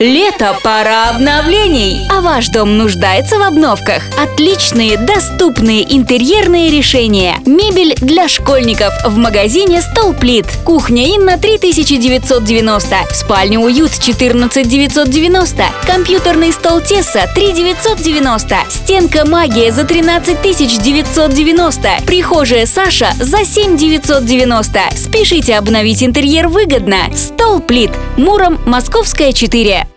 Лето – пора обновлений, а ваш дом нуждается в обновках? Отличные, доступные интерьерные решения. Мебель для школьников в магазине «Столплит». Кухня «Инна» 3990, спальня «Уют» 14990, компьютерный стол «Тесса» 3990, стенка «Магия» за 13990, прихожая «Саша» за 7990. Спешите обновить интерьер выгодно. «Столплит», Муром, Московская, 4.